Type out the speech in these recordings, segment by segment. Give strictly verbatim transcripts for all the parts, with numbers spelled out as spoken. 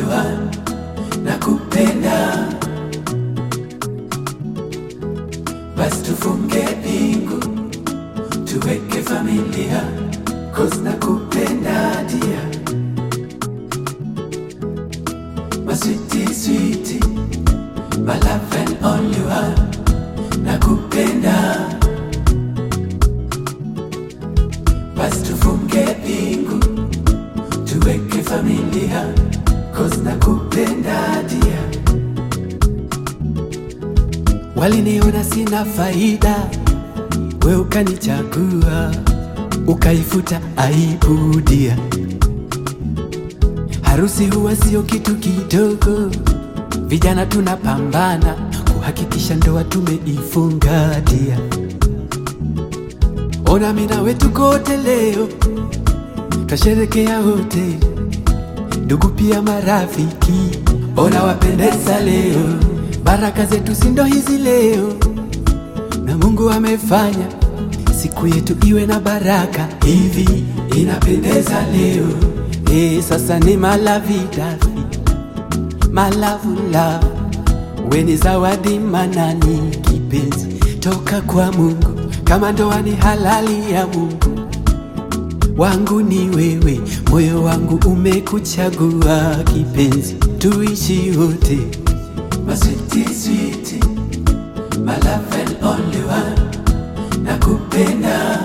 one, nakupenda. Basi tufunge pingu, tuweke familia, cause nakupenda dear. My sweetie, sweetie, my love and only one, nakupenda. Basi tufunge pingu, tuweke familia, cause nakupenda dear. Waliniona sina faida, we ukanichagua, ukaifuta aibu dear. Harusi huwa sio kitu kidogo, vijana tunapambana kuhakikisha ndoa tumeifunga dear. Ona mimi nawe tuko wote leo, tasherekea wote, ndugu pia marafiki. Ona wapendeza leo, baraka zetu si ndo hizi leo, na Mungu amefanya siku yetu iwe na baraka. Hivi inapendeza leo, eh, sasa ni malavidafi, malavu love. We ni zawadi manani kipenzi toka kwa Mungu, kama ndoa ni halali ya Mungu. Wangu ni wewe, moyo wangu umekuchagua kipenzi, tuishi wote. My sweetie, sweetie, my love and only one, nakupenda.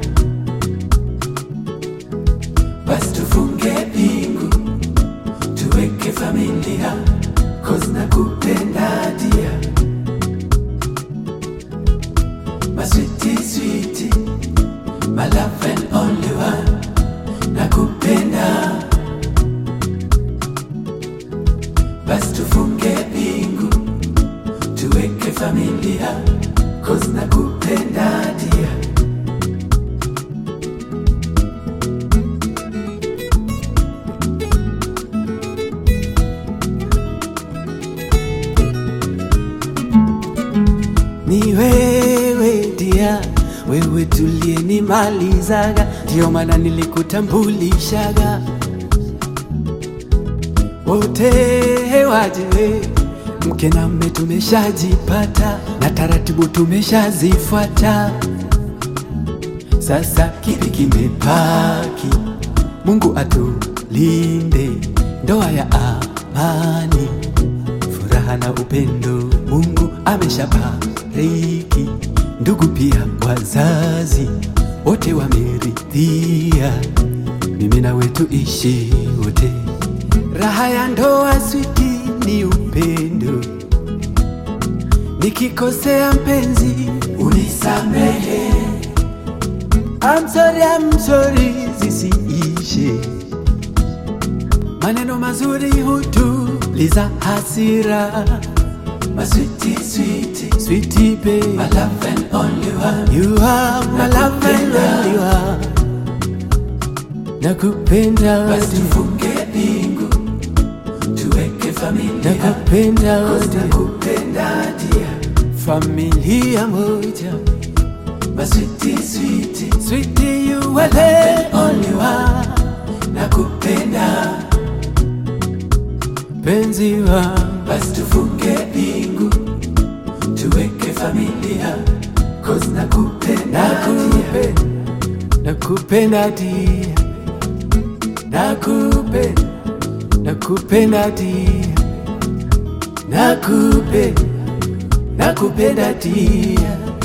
Basi tufunge pingu, tuweke familia, cause nakupenda dear. My sweetie, sweetie, my love and only one, nakupenda. Basi tufunge pingu, tuweke familia, cause nakupenda dear. Ni wewe dear, wewe tulie ni malizaga, ndio maana nilikutambulishaga. Wote waje, mke na mme tumeshajipata, na taratibu tumeshazifuata. Sasa kipi kimebaki? Mungu atulinde, ndoa ya amani, furaha na upendo. Mungu ameshabariki, ndugu pia wazazi wote wameridhia, mimi na wetu ishi wote. Raha ya ndoa sweetie ni upendo, nikikosea mpenzi unisamehe. I'm sorry, I'm sorry, zisiishe. Maneno mazuri hutuliza hasira. My sweetie, sweetie, sweetie babe, my love and only one, you are my love and only one, nakupenda. Basi tufunge pingu, tuweke familia, nakupenda, nakupenda dear. Familia moja. My sweetie, sweetie, sweetie, you are the only one, nakupenda penzi wangu. Basi tufunge pingu, tuweke familia, cause nakupenda dear. Nakupenda dear, nakupenda, nakupenda dear, nakupenda, nakupenda dear.